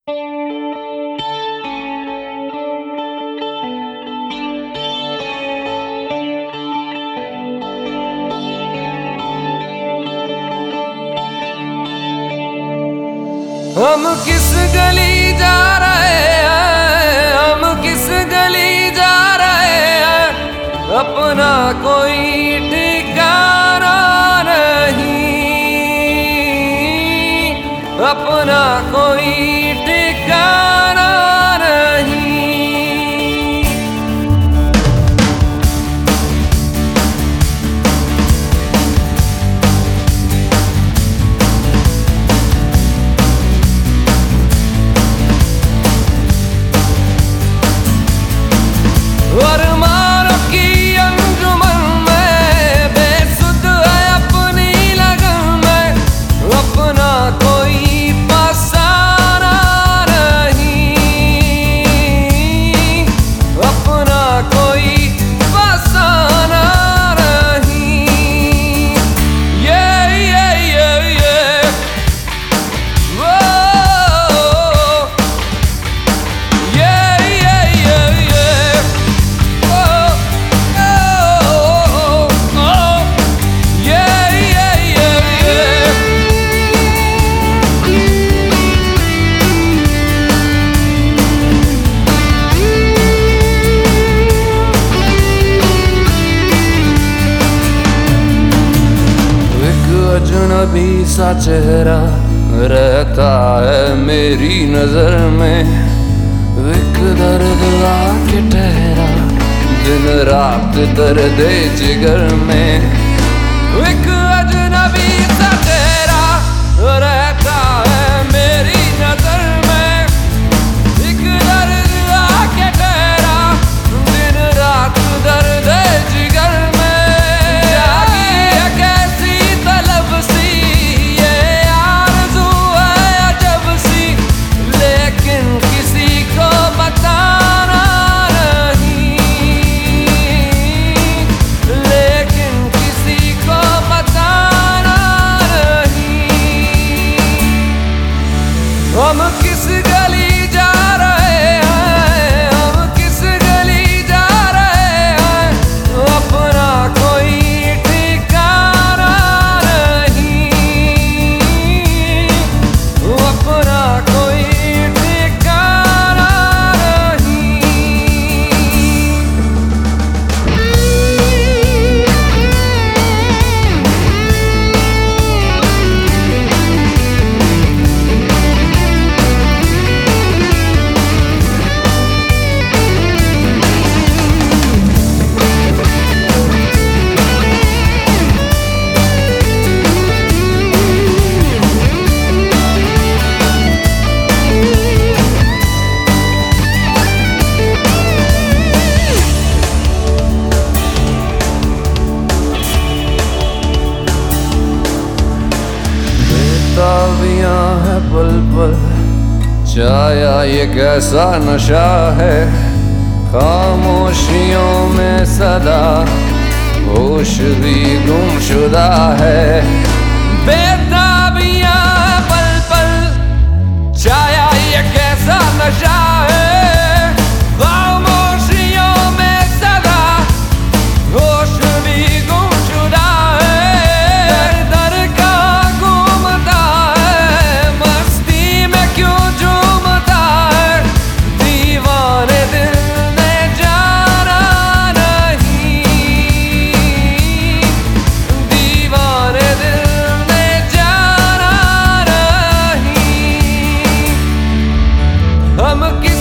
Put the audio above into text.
हम किस गली जा रहे हैं, हम किस गली जा रहे हैं, अपना कोई ठिकाना नहीं, अपना कोई ठिकाना नहीं। अरमानों की अंजुमन में बेसुध है अपनी लगन में, अपना कोई फसाना नहीं, अपना कोई फसाना नहीं। अजनबी सा चेहरा रहता है मेरी नजर में, एक दर्द आके ठहरा दिन रात दर्द जिगर में। एक अजनबी सा चेहरा रहता है मेरी नजर में, एक दर्द आके ठहरा दिन रात दर्द जिगर में। हम किस गली जा रहे हैं, हम किस गली जा रहे हैं, अपना कोई ठिकाना नहीं, अपना कोई ठिकाना नहीं। बेताबियां है पल पल, छाया ये कैसा नशा है, खामोशियों में सदा होश भी गुमशुदा है। बेताबियां है पल पल, छाया ये कैसा नशा है, खामोशियों में सदा होश भी गुमशुदा है। दर का घूमता है, मस्ती में क्यों झूमता है, दीवाने दिल ने जाना नहीं, दीवाने दिल ने जाना नहीं। हम